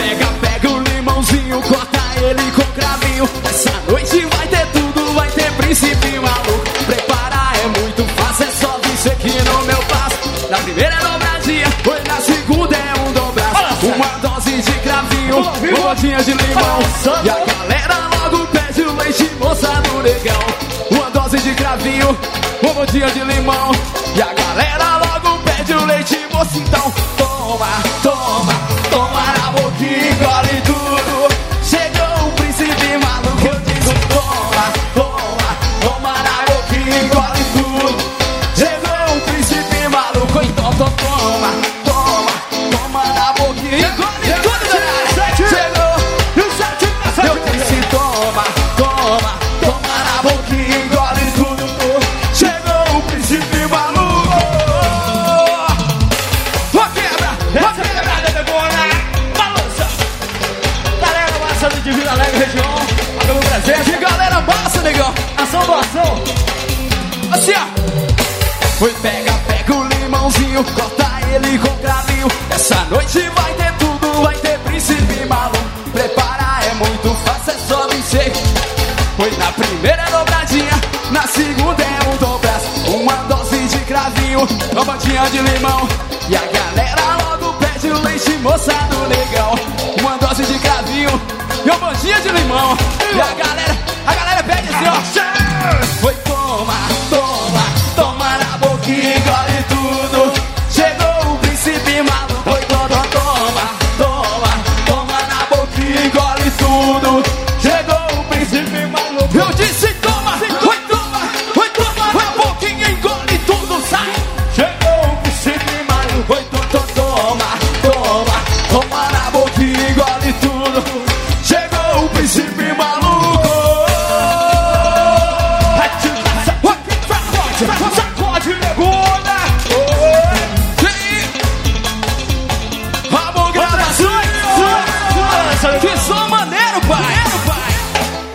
Pega o limãozinho, corta ele com cravinho. Essa noite vai ter tudo, vai ter príncipe maluco. Preparar é muito fácil, é só vir aqui no meu passo. Na primeira é dobradinha, foi na segunda é um dobrado. Uma dose de cravinho, gotinhas de limão. E a galera logo pede o leite moça do negão. Uma dose de cravinho, uma gotinha de limão. E a galera logo pede o leite moça. Então toma, toma, toma na boquinha, engole tudo. Chegou o príncipe maluco, eu digo toma, toma, toma na boquinha, engole tudo. Chegou o príncipe maluco, então toma, toma, toma na boquinha, engole tudo. Chegou o sete, eu disse toma, toma, toma na boquinha, engole tudo. Chegou o príncipe maluco. De Vila Alegre, região, pelo presente. Galera, massa, negão. Ação, doação. Assim, ó. Foi pega o limãozinho, corta ele com cravinho. Essa noite vai ter tudo, vai ter príncipe maluco. Preparar é muito fácil, é só vencer. Foi na primeira é dobradinha, na segunda é um dobraço. Uma dose de cravinho, uma bandinha de limão. E a galera logo pede o leite moça do negão. Uma dose de cravinho e uma bandinha de limão. E a